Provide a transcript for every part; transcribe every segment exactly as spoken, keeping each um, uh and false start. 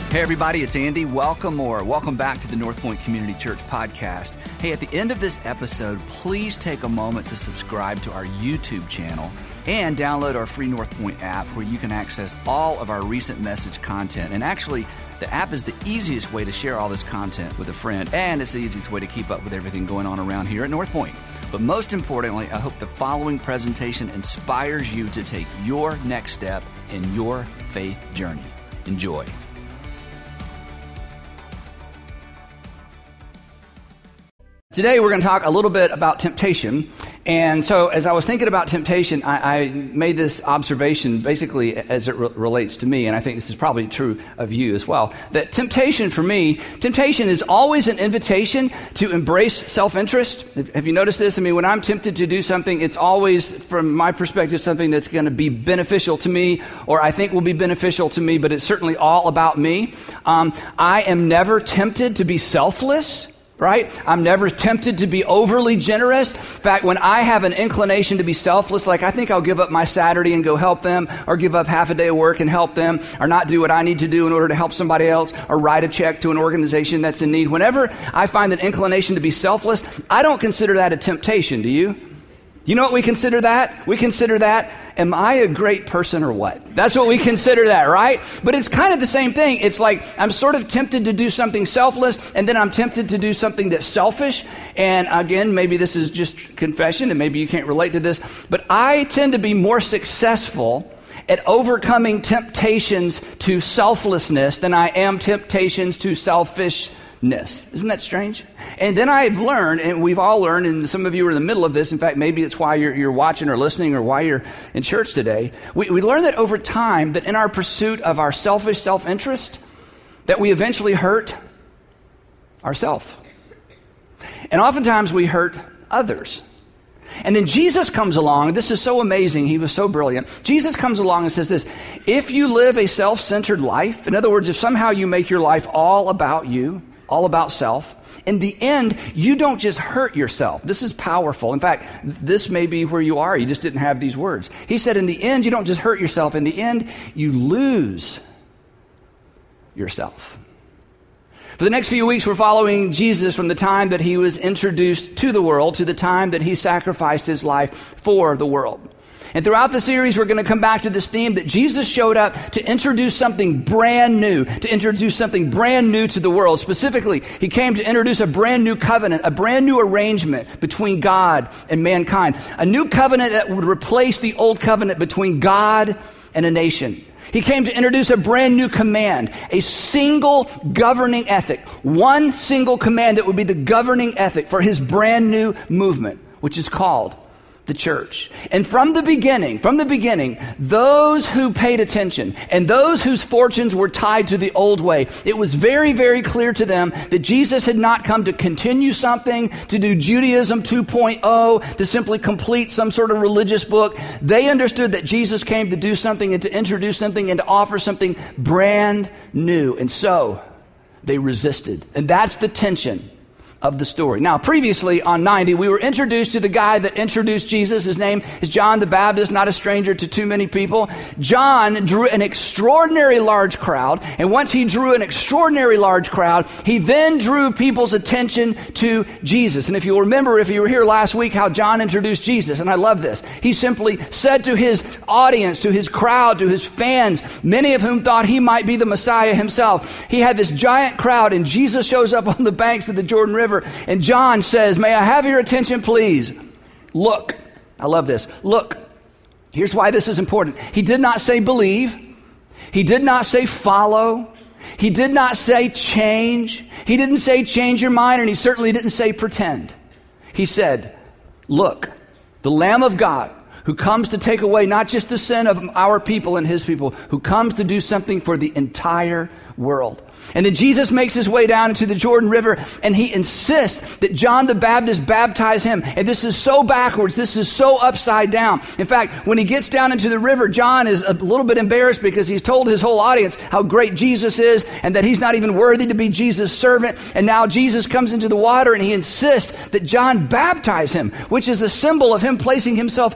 Hey everybody, it's Andy. Welcome or welcome back to the North Point Community Church podcast. Hey, at the end of this episode, please take a moment to subscribe to our YouTube channel and download our free North Point app where you can access all of our recent message content. And actually, the app is the easiest way to share all this content with a friend, and it's the easiest way to keep up with everything going on around here at North Point. But most importantly, I hope the following presentation inspires you to take your next step in your faith journey. Enjoy. Today we're going to talk a little bit about temptation. And so as I was thinking about temptation, I, I made this observation basically as it re- relates to me, and I think this is probably true of you as well, that temptation for me, temptation is always an invitation to embrace self-interest. Have you noticed this? I mean, when I'm tempted to do something, it's always, from my perspective, something that's going to be beneficial to me, or I think will be beneficial to me, but it's certainly all about me. Um, I am never tempted to be selfless. Right? I'm never tempted to be overly generous. In fact, when I have an inclination to be selfless, like I think I'll give up my Saturday and go help them, or give up half a day of work and help them, or not do what I need to do in order to help somebody else, or write a check to an organization that's in need. Whenever I find an inclination to be selfless, I don't consider that a temptation, do you? You know what we consider that? We consider that, am I a great person or what? That's what we consider that, right? But it's kind of the same thing. It's like I'm sort of tempted to do something selfless, and then I'm tempted to do something that's selfish. And again, maybe this is just confession, and maybe you can't relate to this, but I tend to be more successful at overcoming temptations to selflessness than I am temptations to selfishness. Isn't that strange? And then I've learned, and we've all learned, and some of you are in the middle of this. In fact, maybe it's why you're, you're watching or listening or why you're in church today. We, we learned that over time, that in our pursuit of our selfish self-interest, that we eventually hurt ourselves. And oftentimes we hurt others. And then Jesus comes along. This is so amazing. He was so brilliant. Jesus comes along and says this: if you live a self-centered life, in other words, if somehow you make your life all about you, all about self, in the end, you don't just hurt yourself. This is powerful. In fact, this may be where you are. You just didn't have these words. He said, in the end, you don't just hurt yourself. In the end, you lose yourself. For the next few weeks, we're following Jesus from the time that he was introduced to the world to the time that he sacrificed his life for the world. And throughout the series, we're going to come back to this theme that Jesus showed up to introduce something brand new, to introduce something brand new to the world. Specifically, he came to introduce a brand new covenant, a brand new arrangement between God and mankind, a new covenant that would replace the old covenant between God and a nation. He came to introduce a brand new command, a single governing ethic, one single command that would be the governing ethic for his brand new movement, which is called the church. And from the beginning, from the beginning, those who paid attention and those whose fortunes were tied to the old way, it was very, very clear to them that Jesus had not come to continue something, to do Judaism two point oh, to simply complete some sort of religious book. They understood that Jesus came to do something and to introduce something and to offer something brand new. And so they resisted. And that's the tension of the story. Now, previously on ninety, we were introduced to the guy that introduced Jesus. His name is John the Baptist, not a stranger to too many people. John drew an extraordinary large crowd, and once he drew an extraordinary large crowd, he then drew people's attention to Jesus. And if you'll remember, if you were here last week, how John introduced Jesus, and I love this. He simply said to his audience, to his crowd, to his fans, many of whom thought he might be the Messiah himself. He had this giant crowd, and Jesus shows up on the banks of the Jordan River. And John says, may I have your attention, please? Look. I love this. Look. Here's why this is important. He did not say believe. He did not say follow. He did not say change. He didn't say change your mind, and he certainly didn't say pretend. He said, look, the Lamb of God who comes to take away not just the sin of our people and his people, who comes to do something for the entire world. And then Jesus makes his way down into the Jordan River, and he insists that John the Baptist baptize him. And this is so backwards. This is so upside down. In fact, when he gets down into the river, John is a little bit embarrassed because he's told his whole audience how great Jesus is and that he's not even worthy to be Jesus' servant. And now Jesus comes into the water, and he insists that John baptize him, which is a symbol of him placing himself under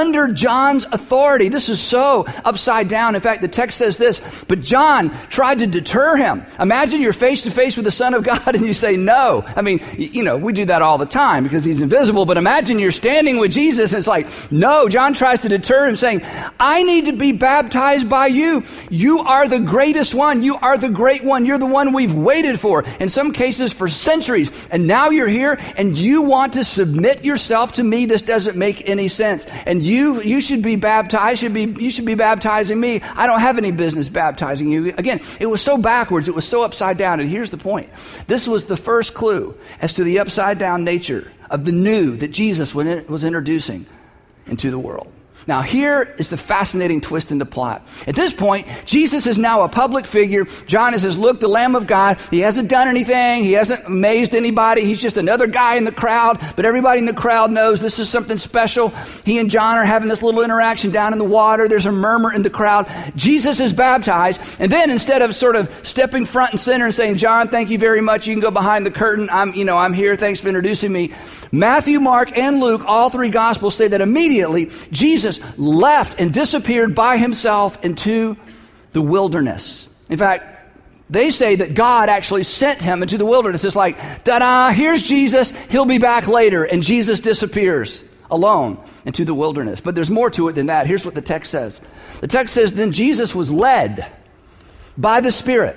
under John's authority. This is so upside down. In fact, the text says this, but John tried to deter him. Imagine you're face to face with the Son of God and you say no. I mean, you know, we do that all the time because he's invisible, but imagine you're standing with Jesus and it's like, no. John tries to deter him saying, I need to be baptized by you. You are the greatest one. You are the great one. You're the one we've waited for, in some cases for centuries. And now you're here and you want to submit yourself to me. This doesn't make any sense. And you you should be baptized. Should be you should be baptizing me. I don't have any business baptizing you. Again, it was so backwards. It was so upside down. And here's the point. This was the first clue as to the upside down nature of the new that Jesus was introducing into the world. Now, here is the fascinating twist in the plot. At this point, Jesus is now a public figure. John says, look, the Lamb of God. He hasn't done anything. He hasn't amazed anybody. He's just another guy in the crowd. But everybody in the crowd knows this is something special. He and John are having this little interaction down in the water. There's a murmur in the crowd. Jesus is baptized. And then instead of sort of stepping front and center and saying, John, thank you very much. You can go behind the curtain. I'm, you know, I'm here. Thanks for introducing me. Matthew, Mark, and Luke, all three Gospels say that immediately Jesus left and disappeared by himself into the wilderness. In fact, they say that God actually sent him into the wilderness. It's like, ta-da, here's Jesus. He'll be back later. And Jesus disappears alone into the wilderness. But there's more to it than that. Here's what the text says. The text says, then Jesus was led by the Spirit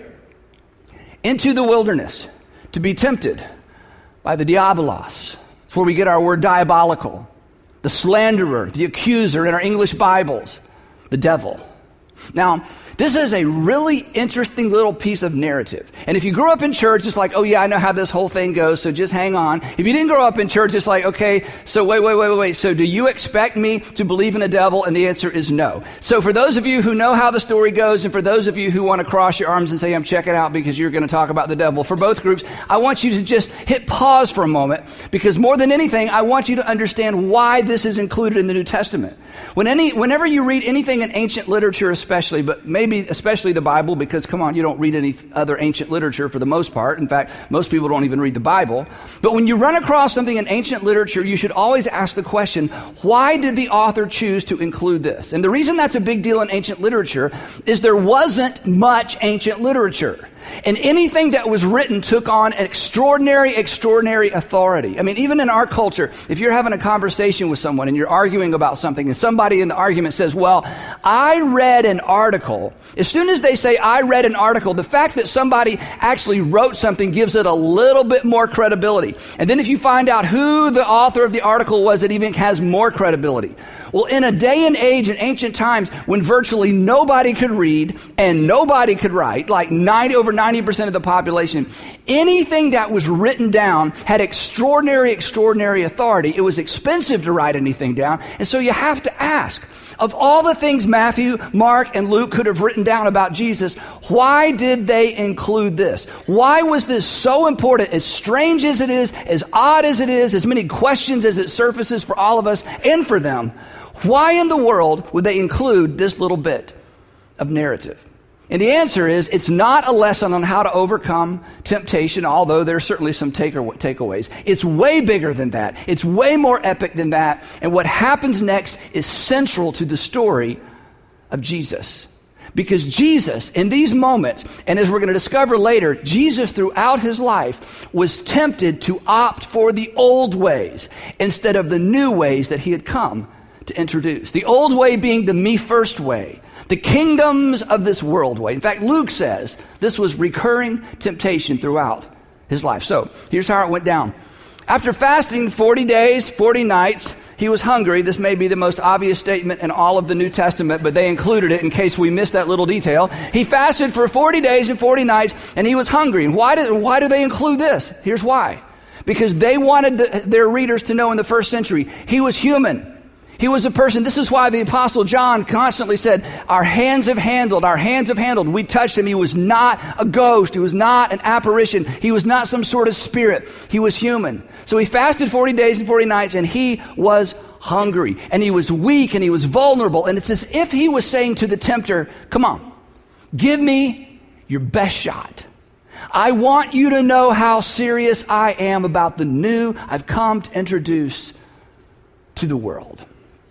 into the wilderness to be tempted by the diabolos. That's where we get our word diabolical. The slanderer, the accuser in our English Bibles, the devil. Now, this is a really interesting little piece of narrative. And if you grew up in church, it's like, oh yeah, I know how this whole thing goes, so just hang on. If you didn't grow up in church, it's like, okay, so wait, wait, wait, wait, wait. So do you expect me to believe in a devil? And the answer is no. So for those of you who know how the story goes, and for those of you who want to cross your arms and say, I'm checking out because you're going to talk about the devil, for both groups, I want you to just hit pause for a moment, because more than anything, I want you to understand why this is included in the New Testament. When any, whenever you read anything in ancient literature especially, but maybe especially the Bible, because come on, you don't read any other ancient literature for the most part. In fact, most people don't even read the Bible. But when you run across something in ancient literature, you should always ask the question, why did the author choose to include this? And the reason that's a big deal in ancient literature is there wasn't much ancient literature. And anything that was written took on an extraordinary, extraordinary authority. I mean, even in our culture, if you're having a conversation with someone and you're arguing about something and somebody in the argument says, well, I read an article. As soon as they say, I read an article, the fact that somebody actually wrote something gives it a little bit more credibility. And then if you find out who the author of the article was, it even has more credibility. Well, in a day and age in ancient times when virtually nobody could read and nobody could write, like ninety over ninety percent of the population, anything that was written down had extraordinary, extraordinary authority. It was expensive to write anything down. And so you have to ask, of all the things Matthew, Mark, and Luke could have written down about Jesus, why did they include this? Why was this so important? As strange as it is, as odd as it is, as many questions as it surfaces for all of us and for them, why in the world would they include this little bit of narrative? And the answer is, it's not a lesson on how to overcome temptation, although there are certainly some takeaways. It's way bigger than that. It's way more epic than that. And what happens next is central to the story of Jesus. Because Jesus, in these moments, and as we're going to discover later, Jesus throughout his life was tempted to opt for the old ways instead of the new ways that he had come to introduce. The old way being the me first way, the kingdoms of this world way. In fact, Luke says this was recurring temptation throughout his life. So here's how it went down. After fasting forty days, forty nights, he was hungry. This may be the most obvious statement in all of the New Testament, but they included it in case we missed that little detail. He fasted for forty days and forty nights, and he was hungry. And why did, why do they include this? Here's why. Because they wanted the, their readers to know in the first century, he was human. He was a person. This is why the Apostle John constantly said, our hands have handled, our hands have handled. We touched him. He was not a ghost. He was not an apparition. He was not some sort of spirit. He was human. So he fasted forty days and forty nights, and he was hungry, and he was weak, and he was vulnerable. And it's as if he was saying to the tempter, come on, give me your best shot. I want you to know how serious I am about the new I've come to introduce to the world.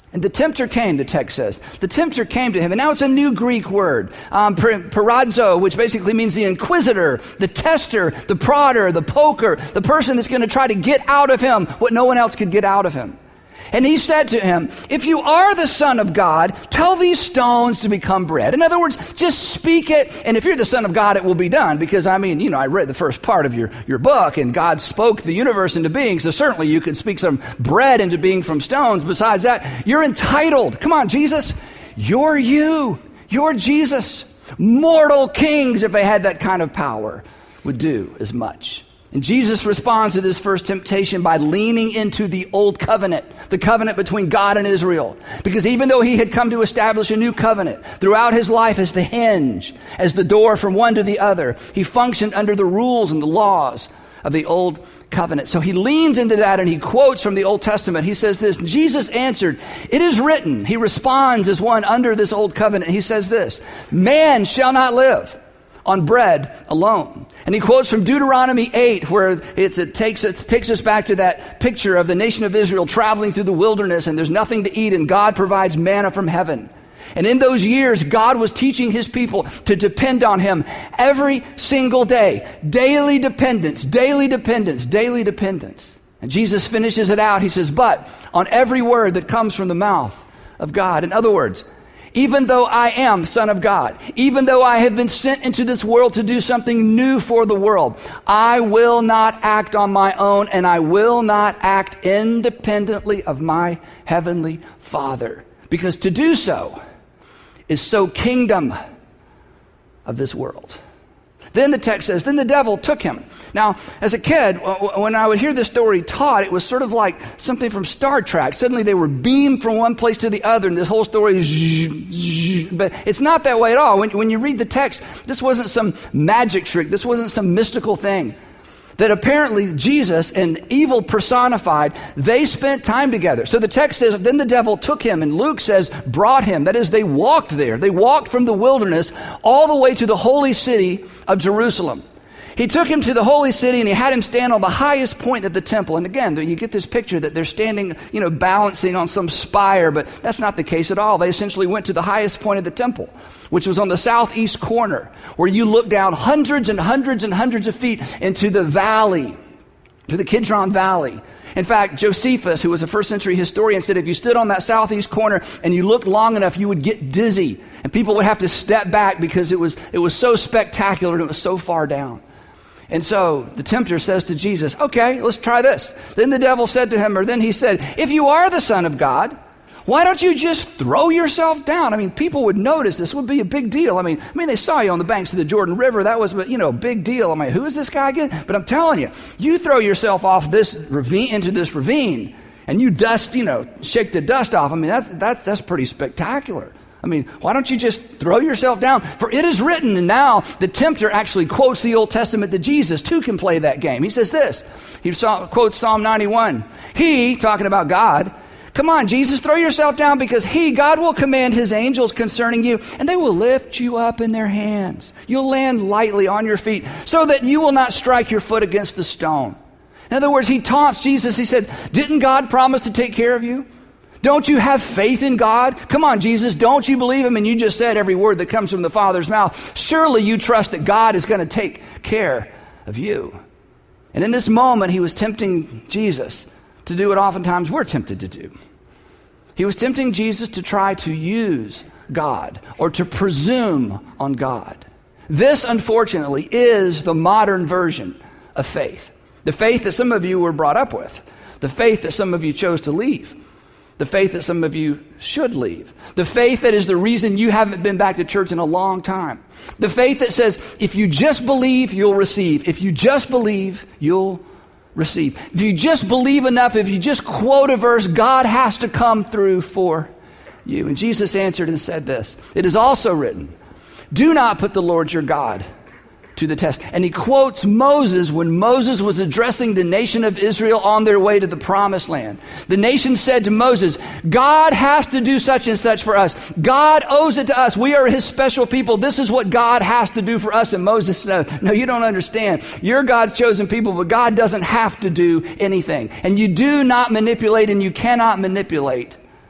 And the tempter came, the text says. The tempter came to him. And now it's a new Greek word, um, perazzo, which basically means the inquisitor, the tester, the prodder, the poker, the person that's going to try to get out of him what no one else could get out of him. And he said to him, if you are the Son of God, tell these stones to become bread. In other words, just speak it. And if you're the Son of God, it will be done. Because, I mean, you know, I read the first part of your, your book, and God spoke the universe into being. So certainly you could speak some bread into being from stones. Besides that, you're entitled. Come on, Jesus. You're you. You're Jesus. Mortal kings, if they had that kind of power, would do as much. And Jesus responds to this first temptation by leaning into the old covenant, the covenant between God and Israel. Because even though he had come to establish a new covenant throughout his life as the hinge, as the door from one to the other, he functioned under the rules and the laws of the old covenant. So he leans into that and he quotes from the Old Testament. He says this, Jesus answered, it is written. He responds as one under this old covenant. He says this, man shall not live on bread alone. And he quotes from Deuteronomy eight, where it's, it, takes, it takes us back to that picture of the nation of Israel traveling through the wilderness, and there's nothing to eat, and God provides manna from heaven. And in those years, God was teaching his people to depend on him every single day. Daily dependence, daily dependence, daily dependence. And Jesus finishes it out. He says, but on every word that comes from the mouth of God. In other words, even though I am Son of God, even though I have been sent into this world to do something new for the world, I will not act on my own, and I will not act independently of my heavenly Father. Because to do so is so kingdom of this world. Then the text says, then the devil took him. Now, as a kid, when I would hear this story taught, it was sort of like something from Star Trek. Suddenly they were beamed from one place to the other, and this whole story is... But it's not that way at all. When, when you read the text, this wasn't some magic trick. This wasn't some mystical thing. That apparently Jesus and evil personified, they spent time together. So the text says, then the devil took him, and Luke says, brought him. That is, they walked there. They walked from the wilderness all the way to the holy city of Jerusalem. He took him to the holy city, and he had him stand on the highest point of the temple. And again, you get this picture that they're standing, you know, balancing on some spire, but that's not the case at all. They essentially went to the highest point of the temple, which was on the southeast corner, where you look down hundreds and hundreds and hundreds of feet into the valley, to the Kidron Valley. In fact, Josephus, who was a first century historian, said if you stood on that southeast corner and you looked long enough, you would get dizzy, and people would have to step back because it was it was so spectacular and it was so far down. And so the tempter says to Jesus, okay, let's try this. Then the devil said to him, or then he said, if you are the Son of God, why don't you just throw yourself down? I mean, people would notice. This would be a big deal. I mean, I mean, they saw you on the banks of the Jordan River. That was, you know, a big deal. I mean, who is this guy again? But I'm telling you, you throw yourself off this ravine, into this ravine, and you dust, you know, shake the dust off. I mean, that's, that's, that's pretty spectacular. I mean, why don't you just throw yourself down? For it is written, and now the tempter actually quotes the Old Testament that Jesus too can play that game. He says this, he saw, quotes Psalm ninety-one. He, talking about God, come on, Jesus, throw yourself down, because he, God, will command his angels concerning you, and they will lift you up in their hands. You'll land lightly on your feet, so that you will not strike your foot against the stone. In other words, he taunts Jesus. He said, didn't God promise to take care of you? Don't you have faith in God? Come on, Jesus, don't you believe him? And you just said every word that comes from the Father's mouth. Surely you trust that God is going to take care of you. And in this moment, he was tempting Jesus to do what oftentimes we're tempted to do. He was tempting Jesus to try to use God or to presume on God. This, unfortunately, is the modern version of faith. The faith that some of you were brought up with. The faith that some of you chose to leave. The faith that some of you should leave. The faith that is the reason you haven't been back to church in a long time. The faith that says, if you just believe, you'll receive. If you just believe, you'll receive. If you just believe enough, if you just quote a verse, God has to come through for you. And Jesus answered and said this, it is also written, do not put the Lord your God to the test. And he quotes Moses when Moses was addressing the nation of Israel on their way to the promised land. The nation said to Moses, God has to do such and such for us. God owes it to us. We are his special people. This is what God has to do for us. And Moses said, no, you don't understand. You're God's chosen people, but God doesn't have to do anything. And you do not manipulate, and you cannot manipulate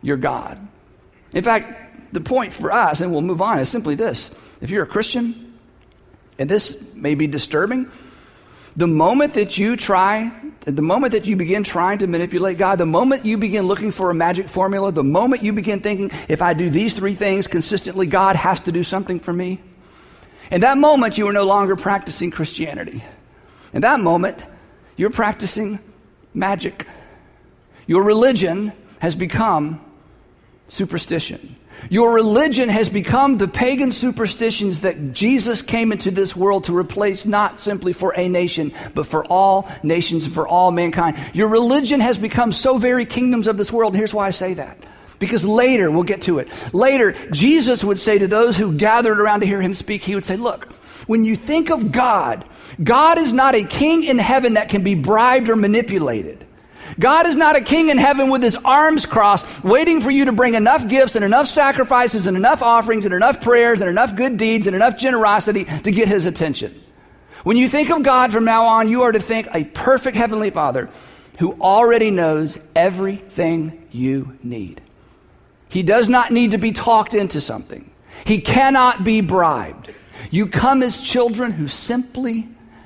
your God. In fact, the point for us, and we'll move on, is simply this. If you're a Christian, and this may be disturbing, the moment that you try, the moment that you begin trying to manipulate God, the moment you begin looking for a magic formula, the moment you begin thinking, if I do these three things consistently, God has to do something for me, in that moment, you are no longer practicing Christianity. In that moment, you're practicing magic. Your religion has become superstition. Your religion has become the pagan superstitions that Jesus came into this world to replace, not simply for a nation, but for all nations and for all mankind. Your religion has become so very kingdoms of this world. And here's why I say that. Because later, we'll get to it. Later, Jesus would say to those who gathered around to hear him speak, he would say, look, when you think of God, God is not a king in heaven that can be bribed or manipulated. God is not a king in heaven with his arms crossed, waiting for you to bring enough gifts and enough sacrifices and enough offerings and enough prayers and enough good deeds and enough generosity to get his attention. When you think of God from now on, you are to think a perfect heavenly Father who already knows everything you need. He does not need to be talked into something. He cannot be bribed. You come as children who simply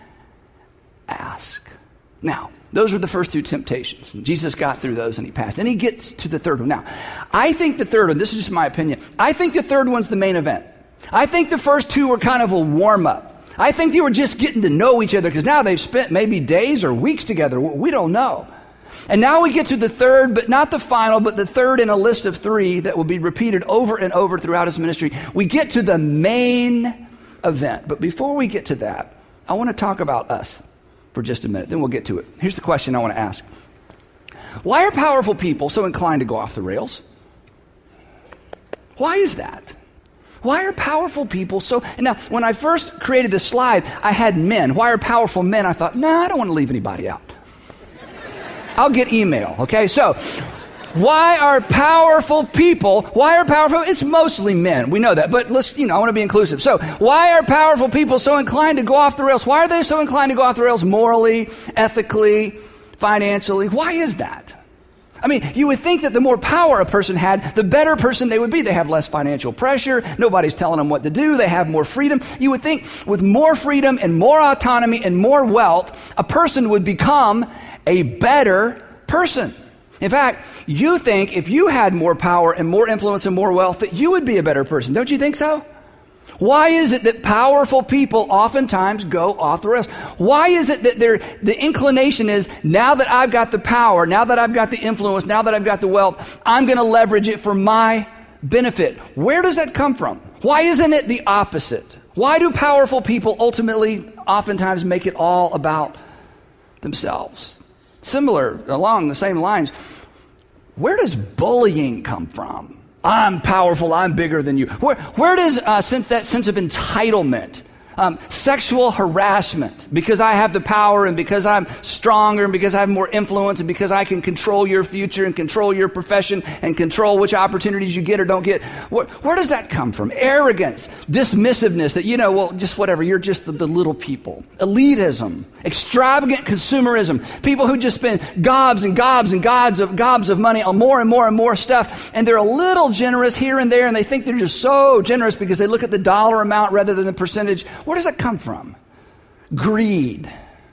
ask. Now, those were the first two temptations. And Jesus got through those and he passed. And he gets to the third one. Now, I think the third one, this is just my opinion, I think the third one's the main event. I think the first two were kind of a warm-up. I think they were just getting to know each other because now they've spent maybe days or weeks together. We don't know. And now we get to the third, but not the final, but the third in a list of three that will be repeated over and over throughout his ministry. We get to the main event. But before we get to that, I want to talk about us for just a minute. Then we'll get to it. Here's the question I want to ask. Why are powerful people so inclined to go off the rails? Why is that? Why are powerful people so... Now, when I first created this slide, I had men. Why are powerful men? I thought, nah, I don't want to leave anybody out. I'll get email, okay? So, why are powerful people, why are powerful, it's mostly men, we know that, but let's, you know, I want to be inclusive. So, why are powerful people so inclined to go off the rails? Why are they so inclined to go off the rails morally, ethically, financially? Why is that? I mean, you would think that the more power a person had, the better person they would be. They have less financial pressure. Nobody's telling them what to do. They have more freedom. You would think with more freedom and more autonomy and more wealth, a person would become a better person. In fact, you think if you had more power and more influence and more wealth, that you would be a better person. Don't you think so? Why is it that powerful people oftentimes go off the rails? Why is it that their the inclination is, now that I've got the power, now that I've got the influence, now that I've got the wealth, I'm going to leverage it for my benefit? Where does that come from? Why isn't it the opposite? Why do powerful people ultimately oftentimes make it all about themselves? Similar, along the same lines, where does bullying come from? I'm powerful, I'm bigger than you. Where, where does uh, sense, that sense of entitlement, um, sexual harassment, because I have the power and because I'm stronger and because I have more influence and because I can control your future and control your profession and control which opportunities you get or don't get. Where, where does that come from? Arrogance, dismissiveness, that, you know, well, just whatever, you're just the, the little people. Elitism, extravagant consumerism, people who just spend gobs and gobs and gobs of, gobs of money on more and more and more stuff, and they're a little generous here and there, and they think they're just so generous because they look at the dollar amount rather than the percentage. Where does that come from? Greed.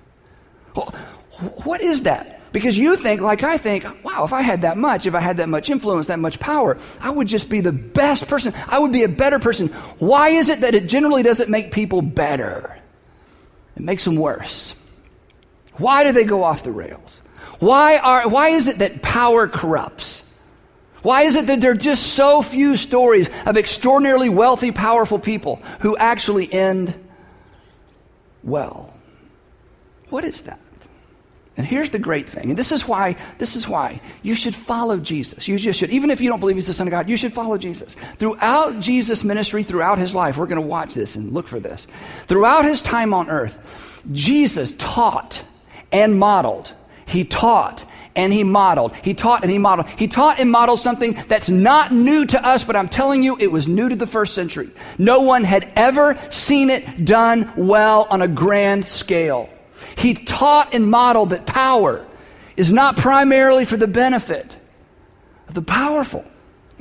What is that? Because you think, like I think, wow, if I had that much, if I had that much influence, that much power, I would just be the best person. I would be a better person. Why is it that it generally doesn't make people better? It makes them worse. Why do they go off the rails? Why are? Why is it that power corrupts? Why is it that there are just so few stories of extraordinarily wealthy, powerful people who actually end well? What is that? And here's the great thing, and this is why, this is why you should follow Jesus. You just should. Even if you don't believe he's the Son of God, you should follow Jesus. Throughout Jesus' ministry, throughout his life, we're going to watch this and look for this. Throughout his time on earth, Jesus taught and modeled. He taught and he modeled. He taught and he modeled. He taught and modeled something that's not new to us, but I'm telling you, it was new to the first century. No one had ever seen it done well on a grand scale. He taught and modeled that power is not primarily for the benefit of the powerful,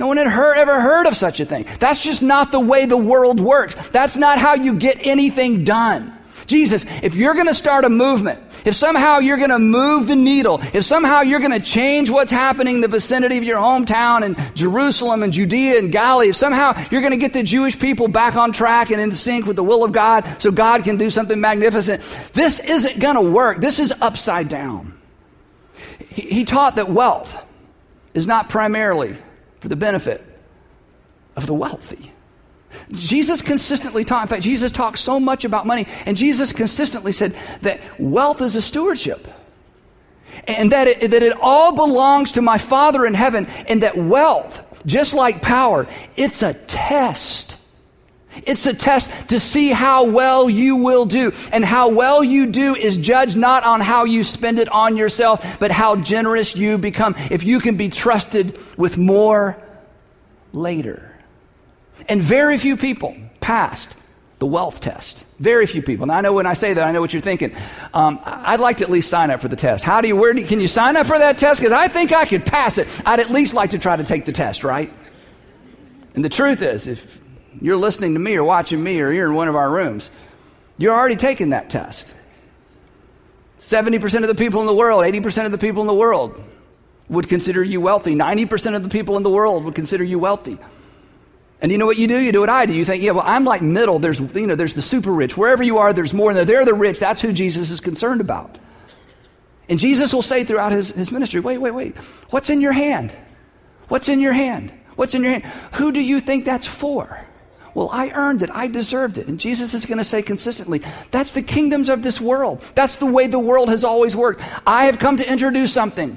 No one had heard, ever heard of such a thing. That's just not the way the world works. That's not how you get anything done. Jesus, if you're going to start a movement, if somehow you're going to move the needle, if somehow you're going to change what's happening in the vicinity of your hometown and Jerusalem and Judea and Galilee, if somehow you're going to get the Jewish people back on track and in sync with the will of God so God can do something magnificent, this isn't going to work. This is upside down. He, he taught that wealth is not primarily for the benefit of the wealthy. Jesus consistently taught, in fact, Jesus talked so much about money, and Jesus consistently said that wealth is a stewardship, and that it, that it all belongs to my Father in heaven, and that wealth, just like power, it's a test. It's a test to see how well you will do, and how well you do is judged not on how you spend it on yourself, but how generous you become, if you can be trusted with more later. And very few people passed the wealth test. Very few people. Now, I know when I say that, I know what you're thinking. Um, I'd like to at least sign up for the test. How do you, where do you, can you sign up for that test? Because I think I could pass it. I'd at least like to try to take the test, right? And the truth is, if you're listening to me or watching me or you're in one of our rooms, you're already taking that test. seventy percent of the people in the world, eighty percent of the people in the world would consider you wealthy. ninety percent of the people in the world would consider you wealthy. And you know what you do? You do what I do. You think, yeah, well, I'm like middle. There's, you know, there's the super rich. Wherever you are, there's more. And they're the rich. That's who Jesus is concerned about. And Jesus will say throughout his, his ministry, wait, wait, wait. What's in your hand? What's in your hand? What's in your hand? Who do you think that's for? Well, I earned it. I deserved it. And Jesus is going to say consistently, that's the kingdoms of this world. That's the way the world has always worked. I have come to introduce something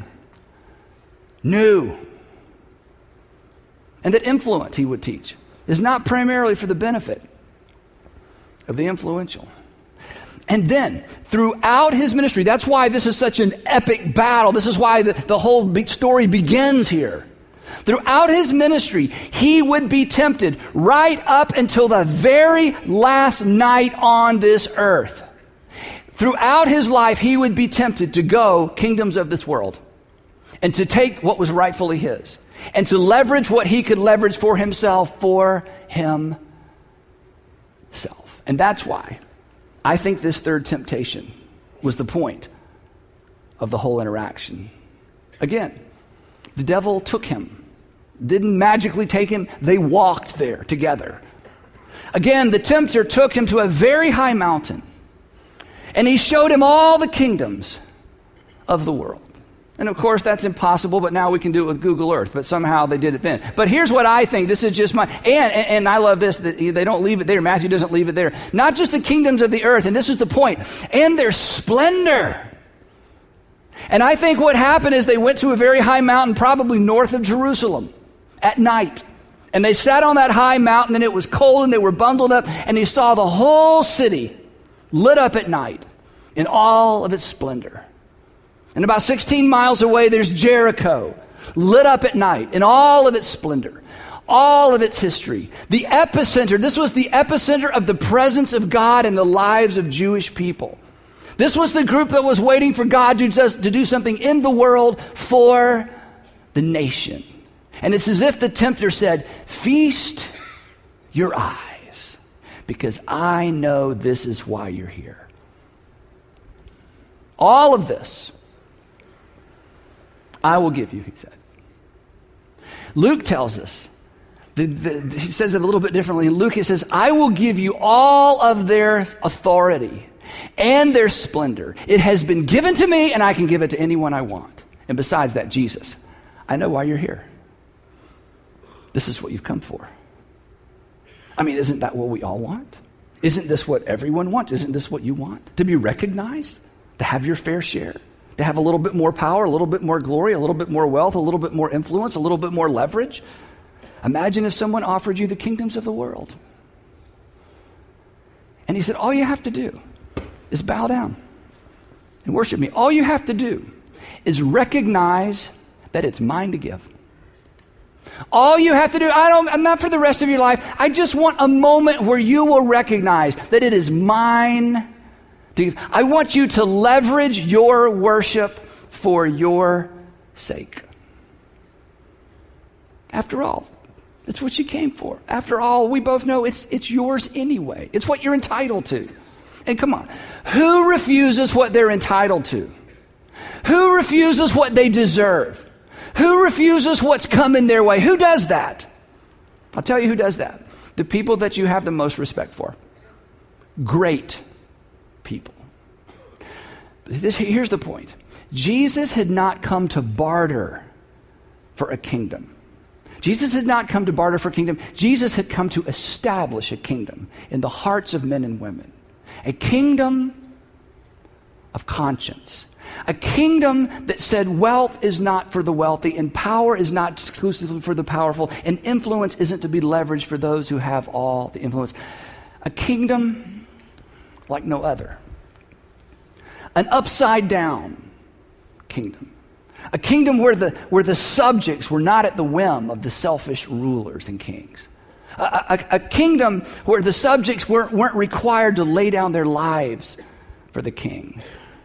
new. And that influence, he would teach, is not primarily for the benefit of the influential. And then, throughout his ministry, that's why this is such an epic battle. This is why the, the whole story begins here. Throughout his ministry, he would be tempted right up until the very last night on this earth. Throughout his life, he would be tempted to go kingdoms of this world and to take what was rightfully his, and to leverage what he could leverage for himself, for himself. And that's why I think this third temptation was the point of the whole interaction. Again, the devil took him, didn't magically take him, they walked there together. Again, the tempter took him to a very high mountain, and he showed him all the kingdoms of the world. And of course, that's impossible, but now we can do it with Google Earth, but somehow they did it then. But here's what I think. This is just my, and, and, and I love this, that they don't leave it there. Matthew doesn't leave it there. Not just the kingdoms of the earth, and this is the point, and their splendor. And I think what happened is they went to a very high mountain, probably north of Jerusalem, at night. And they sat on that high mountain, and it was cold, and they were bundled up, and he saw the whole city lit up at night in all of its splendor. And about sixteen miles away, there's Jericho, lit up at night in all of its splendor, all of its history. The epicenter, this was the epicenter of the presence of God in the lives of Jewish people. This was the group that was waiting for God to, just, to do something in the world for the nation. And it's as if the tempter said, feast your eyes, because I know this is why you're here. All of this I will give you, he said. Luke tells us, the, the, he says it a little bit differently. In Luke, it says, I will give you all of their authority and their splendor. It has been given to me, and I can give it to anyone I want. And besides that, Jesus, I know why you're here. This is what you've come for. I mean, isn't that what we all want? Isn't this what everyone wants? Isn't this what you want? To be recognized? To have your fair share? To have a little bit more power, a little bit more glory, a little bit more wealth, a little bit more influence, a little bit more leverage? Imagine if someone offered you the kingdoms of the world. And he said, all you have to do is bow down and worship me. All you have to do is recognize that it's mine to give. All you have to do, I don't, not for the rest of your life. I just want a moment where you will recognize that it is mine to give. I want you to leverage your worship for your sake. After all, It's what you came for. After all, we both know it's it's yours anyway. It's what you're entitled to. And come on, who refuses what they're entitled to? Who refuses what they deserve? Who refuses what's coming their way? Who does that? I'll tell you who does that. The people that you have the most respect for. Great people. This, here's the point. Jesus had not come to barter for a kingdom. Jesus had not come to barter for a kingdom. Jesus had come to establish a kingdom in the hearts of men and women. A kingdom of conscience. A kingdom that said wealth is not for the wealthy and power is not exclusively for the powerful and influence isn't to be leveraged for those who have all the influence. A kingdom like no other. An upside down kingdom. A kingdom where the, where the subjects were not at the whim of the selfish rulers and kings. A, a, a kingdom where the subjects weren't, weren't required to lay down their lives for the king.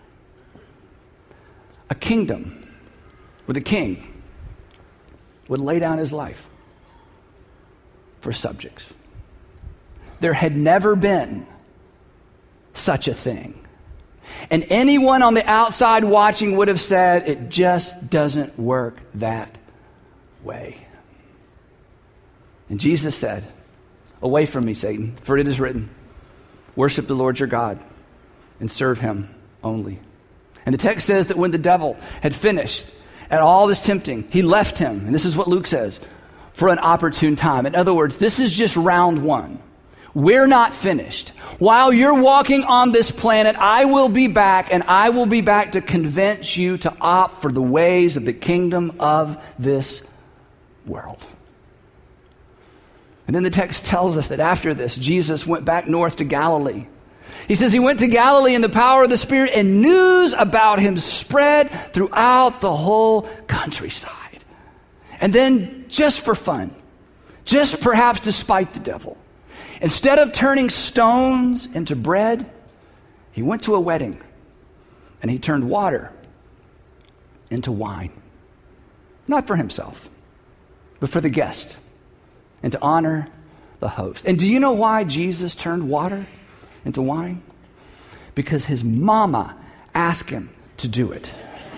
A kingdom where the king would lay down his life for subjects. There had never been such a thing. And anyone on the outside watching would have said, it just doesn't work that way. And Jesus said, away from me, Satan, for it is written, worship the Lord your God and serve him only. And the text says that when the devil had finished at all this tempting, he left him. And this is what Luke says, for an opportune time. In other words, this is just round one. We're not finished. While you're walking on this planet, I will be back, and I will be back to convince you to opt for the ways of the kingdom of this world. And then the text tells us that after this, Jesus went back north to Galilee. He says he went to Galilee in the power of the Spirit, and news about him spread throughout the whole countryside. And then, just for fun, just perhaps to spite the devil, instead of turning stones into bread, he went to a wedding and he turned water into wine. Not for himself, but for the guest and to honor the host. And do you know why Jesus turned water into wine? Because his mama asked him to do it.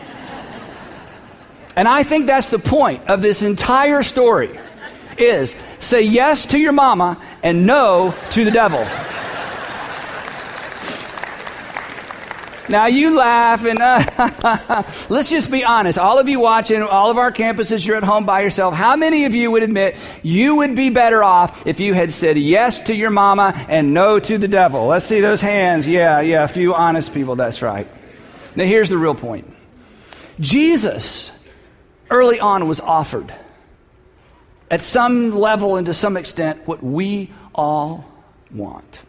And I think that's the point of this entire story. Is say yes to your mama and no to the devil. Now you laugh and uh, let's just be honest. All of you watching, all of our campuses, you're at home by yourself. How many of you would admit you would be better off if you had said yes to your mama and no to the devil? Let's see those hands. Yeah, yeah, a few honest people. That's right. Now here's the real point. Jesus early on was offered at some level and to some extent, what we all want.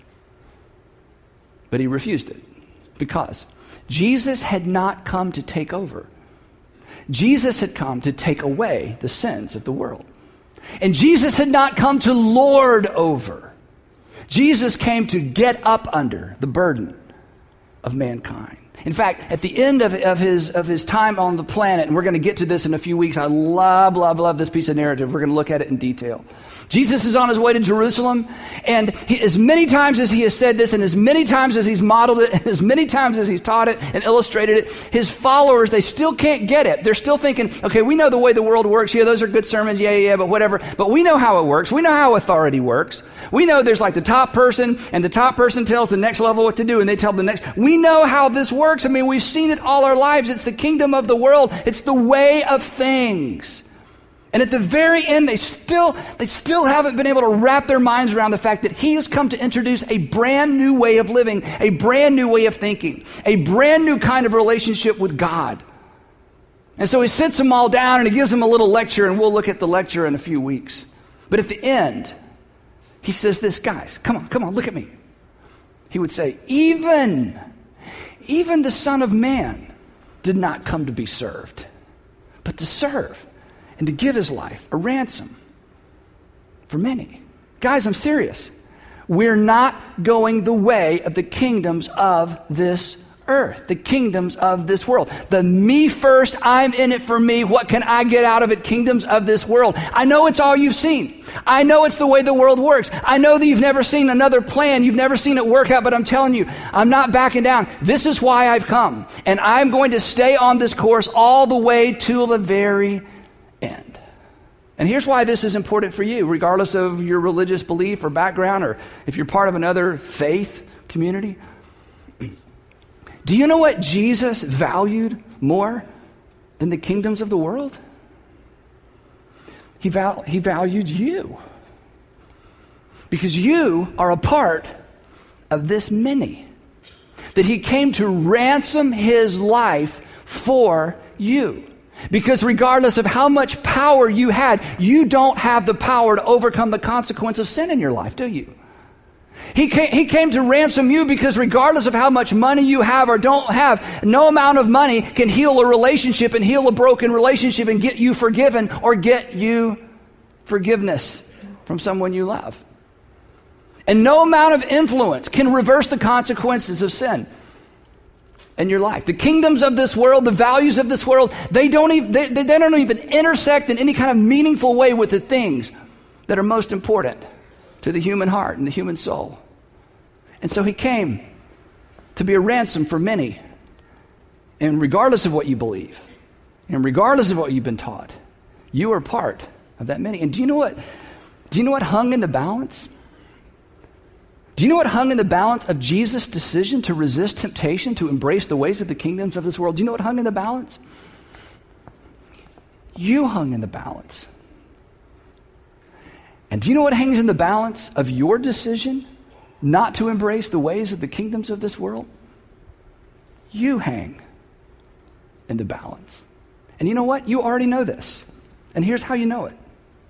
But he refused it because Jesus had not come to take over. Jesus had come to take away the sins of the world. And Jesus had not come to lord over. Jesus came to get up under the burden of mankind. In fact, at the end of, of, his, of his time on the planet, and we're going to get to this in a few weeks, I love, love, love this piece of narrative. We're going to look at it in detail. Jesus is on his way to Jerusalem, and he, as many times as he has said this, and as many times as he's modeled it, and as many times as he's taught it and illustrated it, his followers, they still can't get it. They're still thinking, okay, we know the way the world works. Yeah, those are good sermons. Yeah, yeah, yeah, but whatever. But we know how it works. We know how authority works. We know there's like the top person, and the top person tells the next level what to do, and they tell the next. We know how this works. I mean, we've seen it all our lives. It's the kingdom of the world. It's the way of things. And at the very end, they still, they still haven't been able to wrap their minds around the fact that he has come to introduce a brand new way of living, a brand new way of thinking, a brand new kind of relationship with God. And so he sits them all down and he gives them a little lecture, and we'll look at the lecture in a few weeks. But at the end, he says this, guys, come on, come on, look at me. He would say, even, even the Son of Man did not come to be served, but to serve and to give his life a ransom for many. Guys, I'm serious. We're not going the way of the kingdoms of this earth, the kingdoms of this world. The me first, I'm in it for me, what can I get out of it, kingdoms of this world. I know it's all you've seen. I know it's the way the world works. I know that you've never seen another plan. You've never seen it work out, but I'm telling you, I'm not backing down. This is why I've come. And I'm going to stay on this course all the way to the very end. And here's why this is important for you, regardless of your religious belief or background, or if you're part of another faith community. Do you know what Jesus valued more than the kingdoms of the world? He, val- he valued you. Because you are a part of this many. That he came to ransom his life for you. Because regardless of how much power you had, you don't have the power to overcome the consequence of sin in your life, do you? He came, he came to ransom you because regardless of how much money you have or don't have, no amount of money can heal a relationship and heal a broken relationship and get you forgiven or get you forgiveness from someone you love. And no amount of influence can reverse the consequences of sin in your life. The kingdoms of this world, the values of this world, they don't even, they, they don't even intersect in any kind of meaningful way with the things that are most important to the human heart and the human soul. And so he came to be a ransom for many. And regardless of what you believe, and regardless of what you've been taught, you are part of that many. And do you know what? Do you know what hung in the balance? Do you know what hung in the balance of Jesus' decision to resist temptation, to embrace the ways of the kingdoms of this world? Do you know what hung in the balance? You hung in the balance. And do you know what hangs in the balance of your decision not to embrace the ways of the kingdoms of this world? You hang in the balance. And you know what? You already know this. And here's how you know it.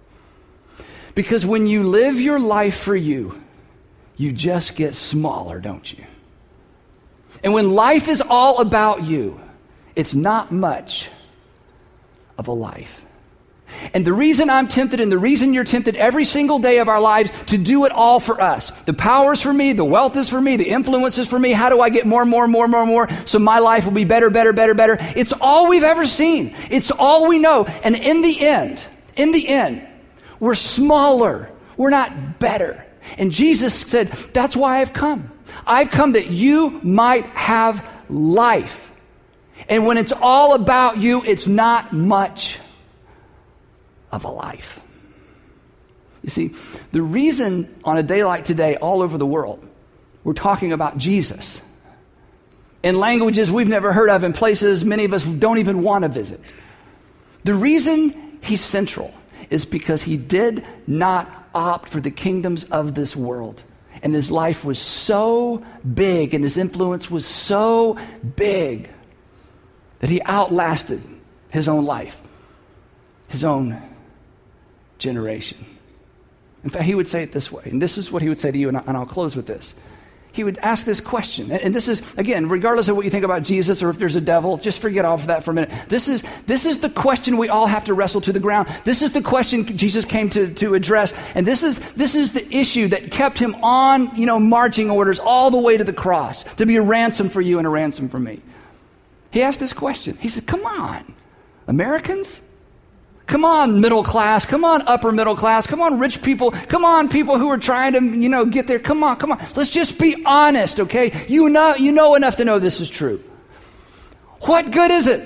Because when you live your life for you, you just get smaller, don't you? And when life is all about you, it's not much of a life. And the reason I'm tempted and the reason you're tempted every single day of our lives to do it all for us. The power is for me, the wealth is for me, the influence is for me. How do I get more and more and more and more and more so my life will be better, better, better, better? It's all we've ever seen. It's all we know. And in the end, in the end, we're smaller. We're not better. And Jesus said, that's why I've come. I've come that you might have life. And when it's all about you, it's not much of a life. You see, the reason on a day like today, all over the world, we're talking about Jesus in languages we've never heard of, in places many of us don't even want to visit. The reason he's central is because he did not opt for the kingdoms of this world. And his life was so big and his influence was so big that he outlasted his own life, his own generation. In fact, he would say it this way, and this is what he would say to you, and I'll close with this. He would ask this question, and this is, again, regardless of what you think about Jesus or if there's a devil, just forget off of that for a minute. This is this is the question we all have to wrestle to the ground. This is the question Jesus came to, to address, and this is this is the issue that kept him on, you know, marching orders all the way to the cross, to be a ransom for you and a ransom for me. He asked this question. He said, come on, Americans? Come on, middle class. Come on, upper middle class. Come on, rich people. Come on, people who are trying to, you know, get there. Come on, come on. Let's just be honest, okay? You know, you know enough to know this is true. What good is it?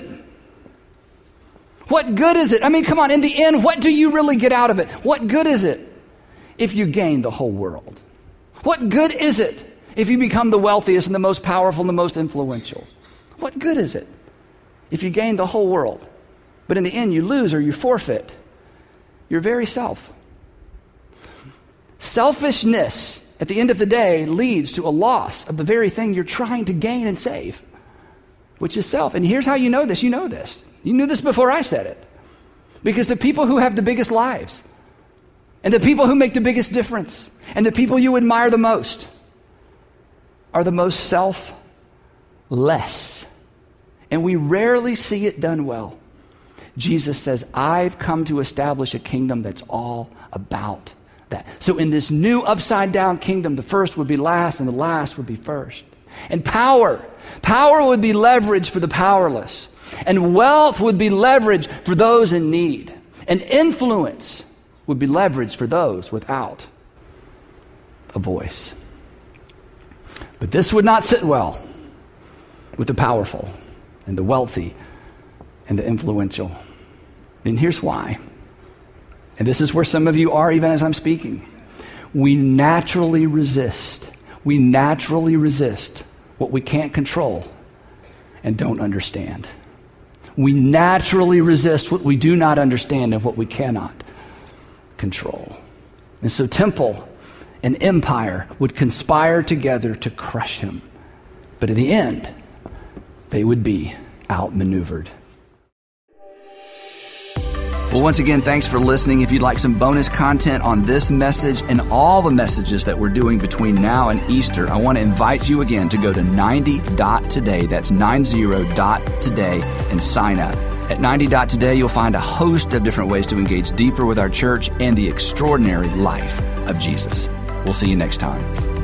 What good is it? I mean, come on, in the end, what do you really get out of it? What good is it if you gain the whole world? What good is it if you become the wealthiest and the most powerful and the most influential? What good is it if you gain the whole world? But in the end, you lose or you forfeit your very self. Selfishness, at the end of the day, leads to a loss of the very thing you're trying to gain and save, which is self. And here's how you know this. You know this. You knew this before I said it. Because the people who have the biggest lives, and the people who make the biggest difference, and the people you admire the most, are the most selfless. And we rarely see it done well. Jesus says, I've come to establish a kingdom that's all about that. So in this new upside down kingdom, the first would be last and the last would be first. And power. Power would be leverage for the powerless. And wealth would be leverage for those in need. And influence would be leverage for those without a voice. But this would not sit well with the powerful and the wealthy and the influential. And here's why. And this is where some of you are even as I'm speaking. We naturally resist. We naturally resist what we can't control and don't understand. We naturally resist what we do not understand and what we cannot control. And so temple and empire would conspire together to crush him. But in the end, they would be outmaneuvered. Well, once again, thanks for listening. If you'd like some bonus content on this message and all the messages that we're doing between now and Easter, I want to invite you again to go to ninety dot today. That's ninety dot today and sign up. At ninety dot today, you'll find a host of different ways to engage deeper with our church and the extraordinary life of Jesus. We'll see you next time.